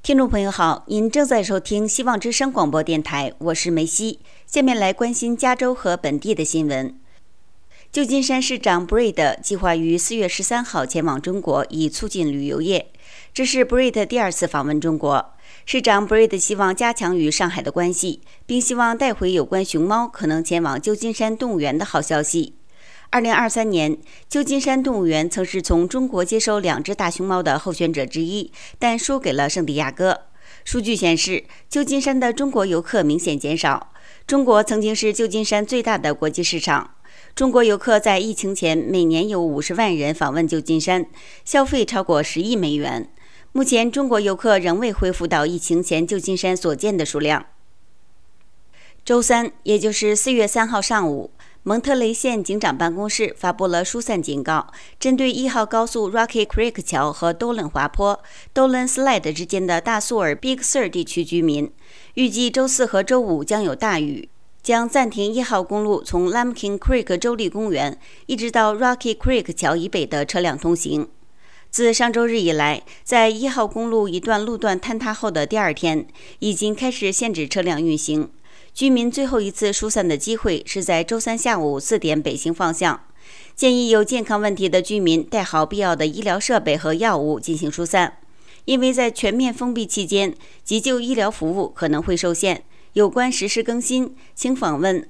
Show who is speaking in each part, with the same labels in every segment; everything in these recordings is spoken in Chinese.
Speaker 1: 听众朋友好，您正在收听希望之声广播电台，我是梅西。下面来关心加州和本地的新闻。旧金山市长 Breed 计划于4月13号前往中国，以促进旅游业。这是 Breed 第2次访问中国。市长 Breed 希望加强与上海的关系，并希望带回有关熊猫可能前往旧金山动物园的好消息。2023年，旧金山动物园曾是从中国接收2只大熊猫的候选者之一，但输给了圣地亚哥。数据显示，旧金山的中国游客明显减少。中国曾经是旧金山最大的国际市场。中国游客在疫情前每年有50万人访问旧金山，消费超过10亿美元。目前，中国游客仍未恢复到疫情前旧金山所见的数量。周三，也就是4月3号上午，蒙特雷县警长办公室发布了疏散警告，针对1号高速 Rocky Creek 桥和多伦滑坡 Dolan Slide 之间的大苏尔 Big Sur 地区居民，预计周4和周5将有大雨，将暂停1号公路从 Lamkin Creek 州立公园一直到 Rocky Creek 桥以北的车辆通行。自上周日以来，在1号公路一段路段坍塌后的第2天，已经开始限制车辆运行。居民最后一次疏散的机会是在周三下午4点北行方向。建议有健康问题的居民带好必要的医疗设备和药物进行疏散，因为在全面封闭期间，急救医疗服务可能会受限。有关实时更新，请访问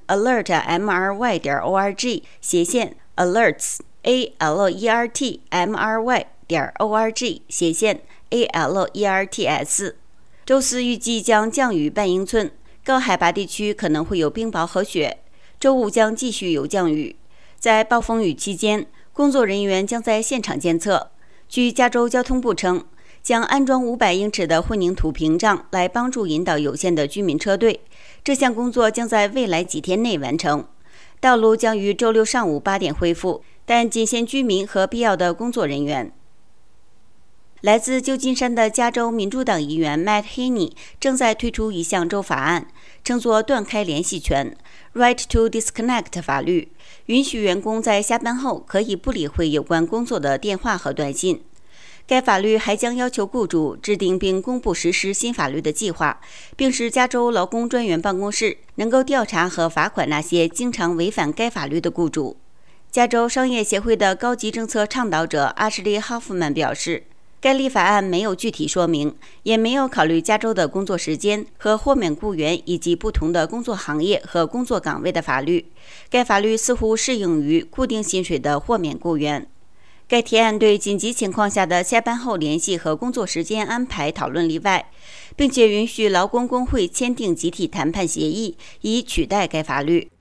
Speaker 1: alertmry.org/alerts。周4预计将降雨半英寸，高海拔地区可能会有冰雹和雪。周5将继续有降雨。在暴风雨期间，工作人员将在现场监测。据加州交通部称，将安装500英尺的混凝土屏障来帮助引导有限的居民车队。这项工作将在未来几天内完成。道路将于周6上午8点恢复，但仅限居民和必要的工作人员。来自旧金山的加州民主党议员 Matt Haney 正在推出一项州法案，称作断开联系权 Right to Disconnect 法律，允许员工在下班后可以不理会有关工作的电话和短信。该法律还将要求雇主制定并公布实施新法律的计划，并使加州劳工专员办公室能够调查和罚款那些经常违反该法律的雇主。加州商业协会的高级政策倡导者阿什利·霍夫曼表示，该立法案没有具体说明，也没有考虑加州的工作时间和豁免雇员以及不同的工作行业和工作岗位的法律。该法律似乎适用于固定薪水的豁免雇员。该提案对紧急情况下的下班后联系和工作时间安排讨论例外，并且允许劳工工会签订集体谈判协议，以取代该法律。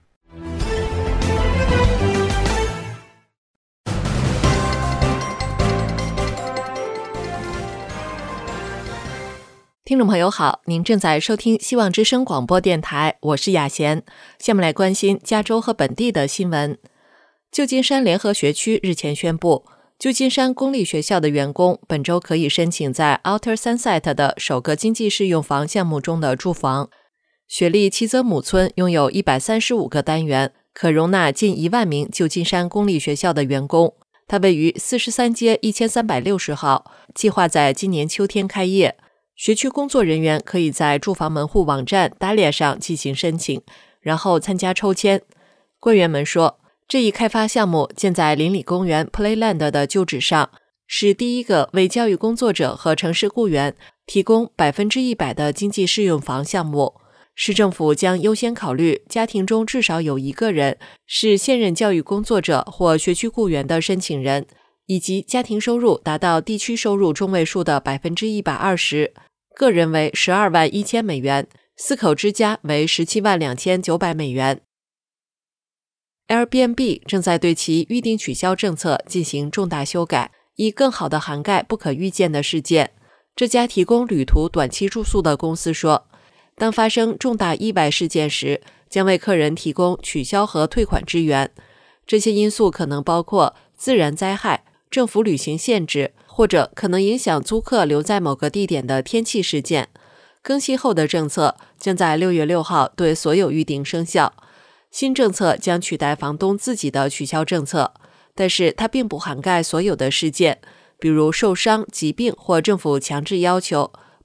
Speaker 2: 听众朋友好，您正在收听希望之声广播电台，我是雅贤。下面来关心加州和本地的新闻。旧金山联合学区日前宣布，旧金山公立学校的员工本周可以申请在 Outer Sunset 的首个经济适用房项目中的住房。雪莉七泽姆村拥有135个单元，可容纳近1万名旧金山公立学校的员工。它位于43街1360号，计划在今年秋天开业。学区工作人员可以在住房门户网站 Dahlia 上进行申请，然后参加抽签。官员们说，这一开发项目建在邻里公园 Playland 的旧址上，是第一个为教育工作者和城市雇员提供100%的经济适用房项目。市政府将优先考虑家庭中至少有1个人是现任教育工作者或学区雇员的申请人，以及家庭收入达到地区收入中位数的 120%， 个人为12万1000美元，4口之家为17万2900美元。Airbnb 正在对其预订取消政策进行重大修改，以更好地涵盖不可预见的事件。这家提供旅途短期住宿的公司说，当发生重大意外事件时，将为客人提供取消和退款支援。这些因素可能包括自然灾害、政府旅行限制，或者可能影响租客留在某个地点的天气事件。更新后的政策将在6月6号对所有预订生效。新政策将取代房东自己的取消政策，但是它并不涵盖所有的事件，比如受伤、疾病或政府强制要求，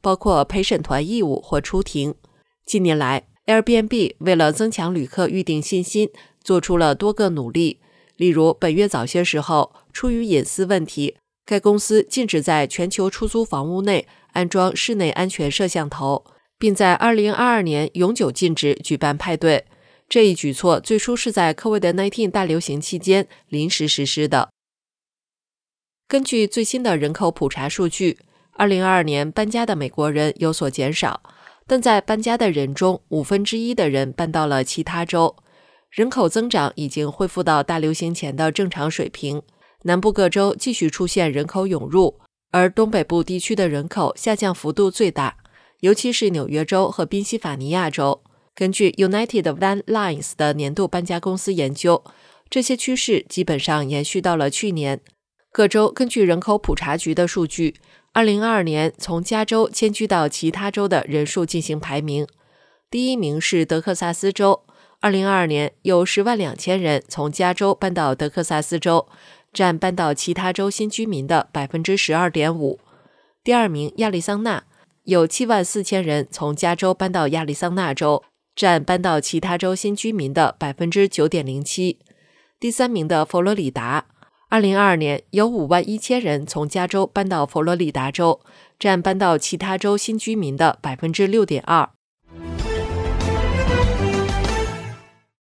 Speaker 2: 包括陪审团义务或出庭。近年来， Airbnb 为了增强旅客预订信心，做出了多个努力。例如，本月早些时候，出于隐私问题，该公司禁止在全球出租房屋内安装室内安全摄像头，并在2022年永久禁止举办派对。这一举措最初是在 COVID-19 大流行期间临时实施的。根据最新的人口普查数据，2022年搬家的美国人有所减少，但在搬家的人中，1/5的人搬到了其他州。人口增长已经恢复到大流行前的正常水平，南部各州继续出现人口涌入，而东北部地区的人口下降幅度最大，尤其是纽约州和宾夕法尼亚州。根据 United Van Lines 的年度搬家公司研究，这些趋势基本上延续到了去年。各州根据人口普查局的数据，2022年从加州迁居到其他州的人数进行排名。第一名是德克萨斯州，2022年有10.2万人从加州搬到德克萨斯州，占搬到其他州新居民的 12.5%。第二名亚利桑那，有74000人从加州搬到亚利桑那州，占搬到其他州新居民的 9.07%。第三名的佛罗里达，2022年有51000人从加州搬到佛罗里达州，占搬到其他州新居民的 6.2%。